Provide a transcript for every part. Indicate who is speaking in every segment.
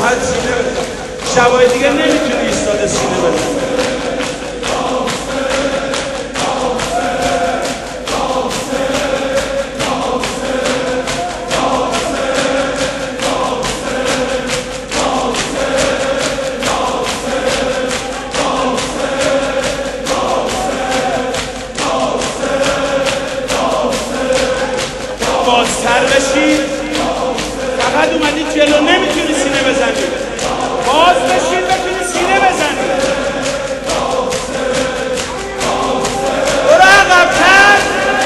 Speaker 1: باید سینه بزن. شبای دیگه نمیتونی ایستاده سینه بزن. بازتر بشید، فقط اومدی جلو نمیتونی سینه بزنی، باز بشید بتونی سینه بزنی. برو عقب‌تر.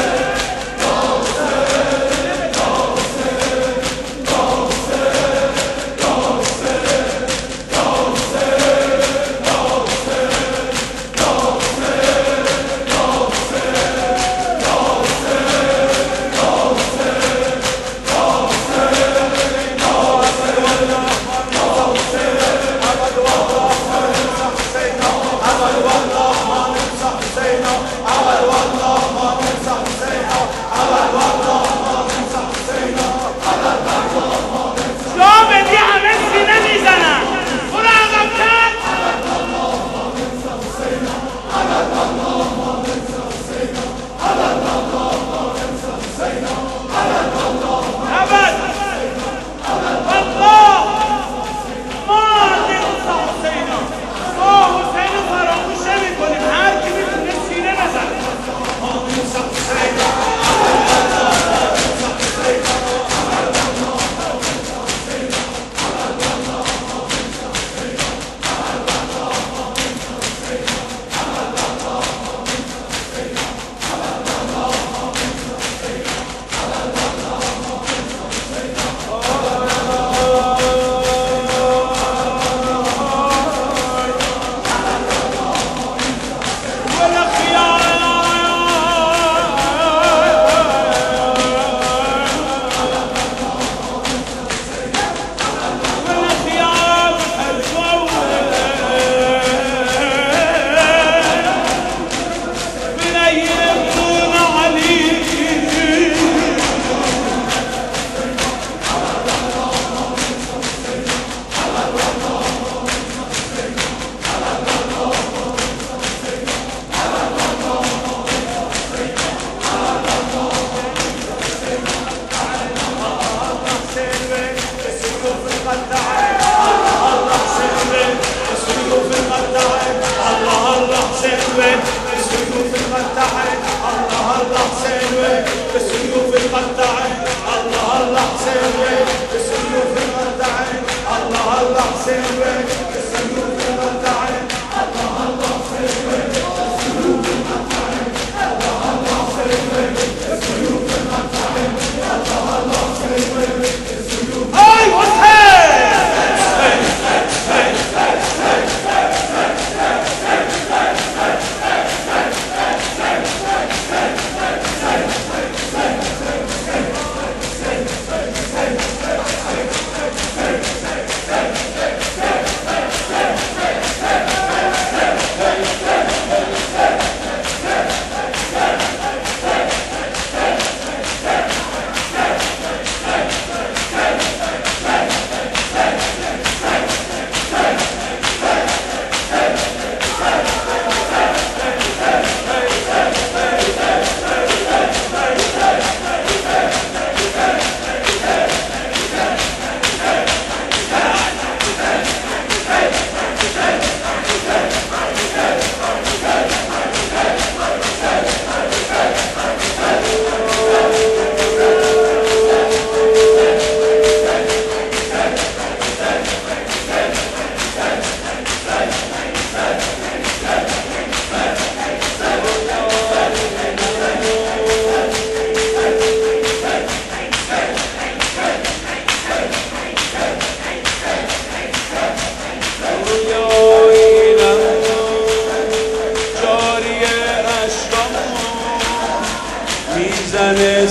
Speaker 2: میزنه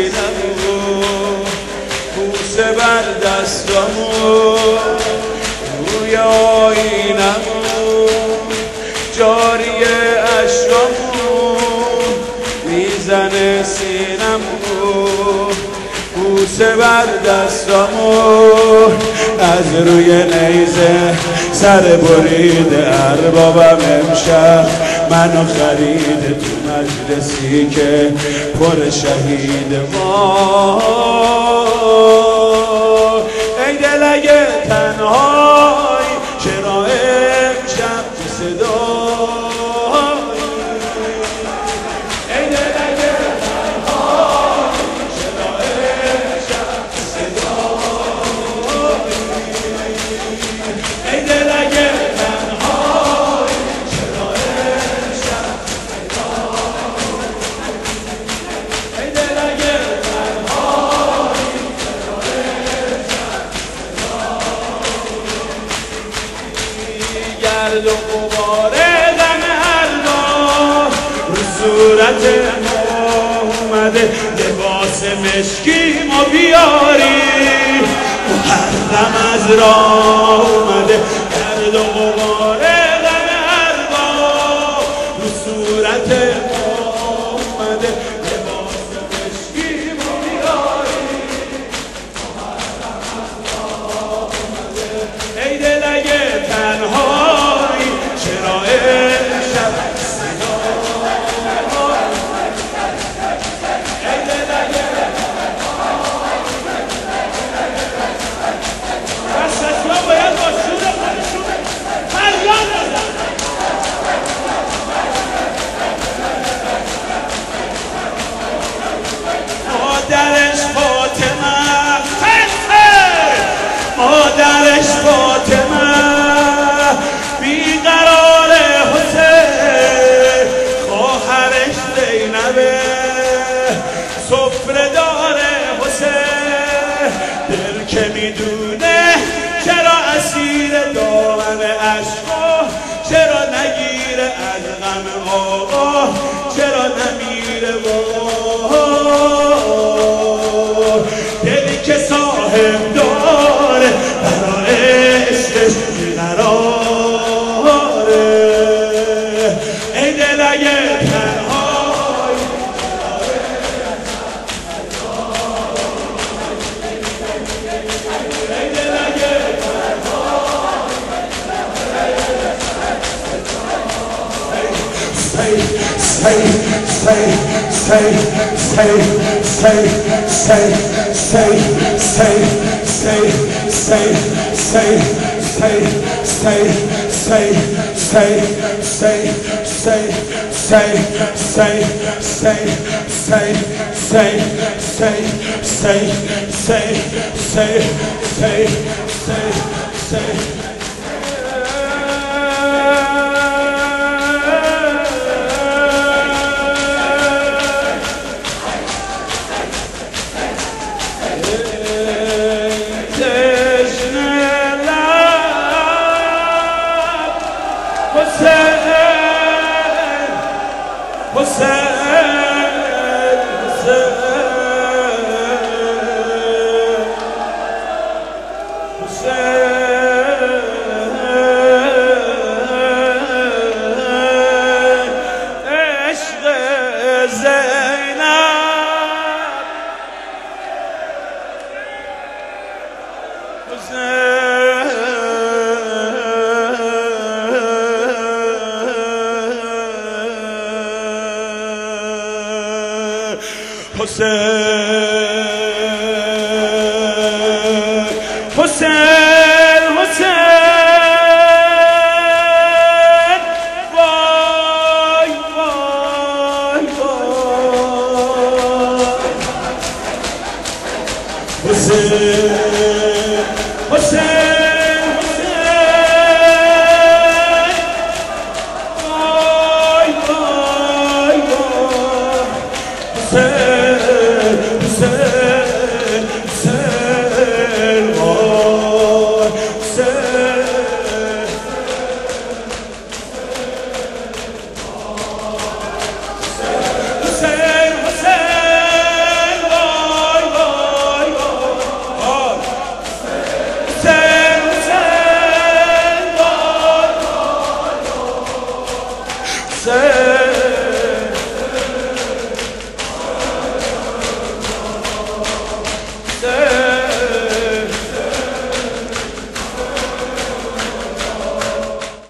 Speaker 2: سینمو بوسه بر دستامو روی آینمو جاری اشکامو میزنه سینمو بوسه بر دستامون از روی نیزه سر بریده اربابم امشب منو خرید تو مجلسی که پر شهید ما ای دل اگه تنهایی چرا امشب صدا گرد و غبار غم ارباب رو صورت ما اومده لباس مشکی ما بیاری محرم از راه اومده گرد و غبار غم ارباب رو صورت ما اومده لباس مشکی ما بیاری محرم از راه اومده ای دل اگه تنها مادرش فاطمه بیقرار حسین خواهرش زینبه سفره دار حسین دل که میدونه چرا اسیر دامن عشقا چرا نگیره از غم آقا چرا نمیره دلی که صاحب داره برای عشقش بیقراره ای دل اگه تنهایی ای دل اگه Hussein